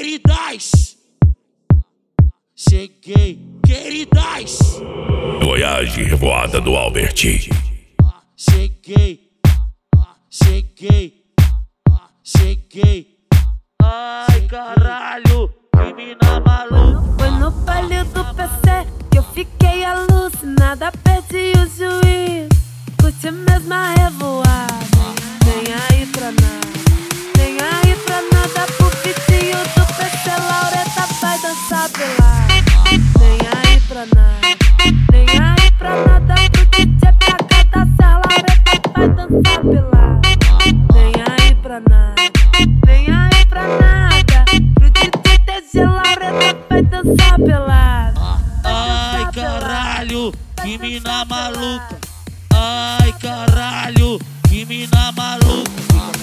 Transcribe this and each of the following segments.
queridas. Cheguei, queridas. Goiás de Revoada do Albert. Cheguei, cheguei, cheguei. Ai caralho, que mina maluca. Foi no baile do PC que eu fiquei alucinada, perdi o juízo. Curti mesmo a revoada. Nem aí pra nada, nem aí pra nada. Pro vizinho do PC, Laureta vai dançar pelada. Nem aí pra nada, nem aí pra nada. Pro DJ PH da Serra, Laureta vai dançar pelada. Nem aí pra nada, nem aí pra nada. Pro DJ TG, Laureta vai dançar pelada. Ai caralho, que mina maluca. Ai caralho, que mina maluca.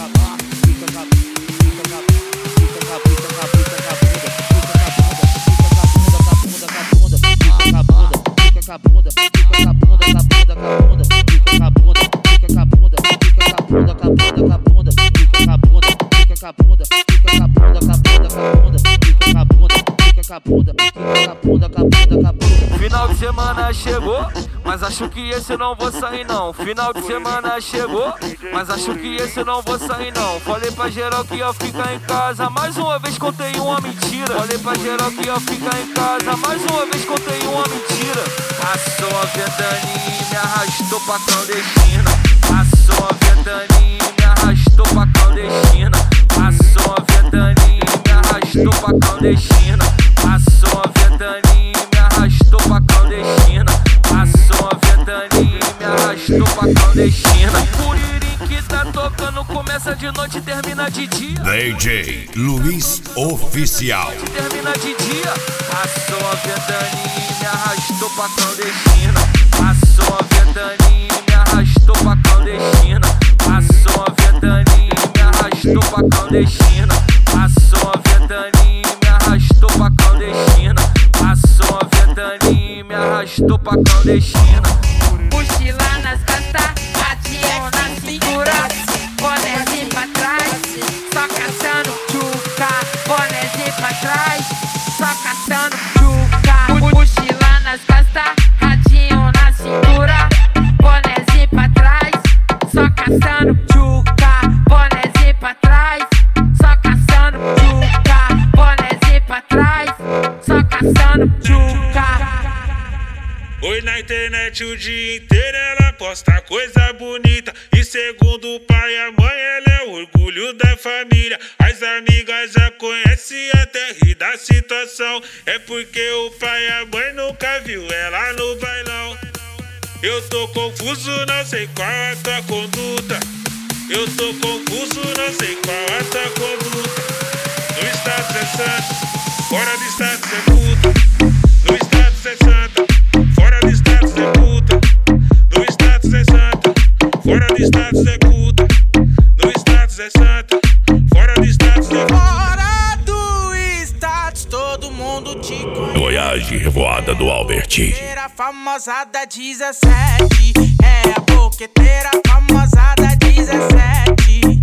Final de semana chegou, mas acho que esse não vou sair não. Final de semana chegou, mas acho que esse não vou sair não. Falei pra geral que ia ficar em casa, mais uma vez contei uma mentira. Falei pra geral que ia ficar em casa, mais uma vez contei uma mentira. Passou a ventania e me arrastou pra clandestina. Passou a ventania e me arrastou pra clandestina. Passou a ventania e me arrastou pra clandestina. Passou a ventania e me arrastou pra clandestina. Passou a ventania e me arrastou pra clandestina. Curirim que tá tocando, começa de noite e termina de dia. DJ Luiz Oficial. Termina de dia. Passou a ventania e me arrastou pra clandestina. Passou a ventania e me arrastou pra clandestina. Passou a ventania e me arrastou pra clandestina. Passou a ventania e me arrastou pra clandestina. Passou a ventania e me arrastou pra clandestina. Mochila nas costas, radinho na cintura, bonézinho pra trás, só caçando tchuca. Bonézinho pra trás, só caçando tchuca. Mochila nas costas, radinho na cintura, bonézinho pra trás, só caçando tchuca. Bonézinho pra trás, só caçando tchuca. Bonézinho pra trás, só caçando tchuca. Oi na internet o dia inteiro, ela posta coisa bonita. E segundo o pai e a mãe, ela é o orgulho da família. As amigas já conhecem até rir da situação. É porque o pai e a mãe nunca viu ela no bailão. Eu tô confuso, não sei qual a tua conduta. Eu tô confuso, não sei qual a tua conduta. No estado cê é santo, fora do estado cê é puta. No estado cê é santa, fora do estado cê é puta. No estado cê é santa, fora do estado cê é puta. No estado cê é santa, fora do estado cê é puta. Fora do status, todo mundo te conhece. Goiás de Revoada do Albert. A famosa da 17, é a boqueteira famosa da 17.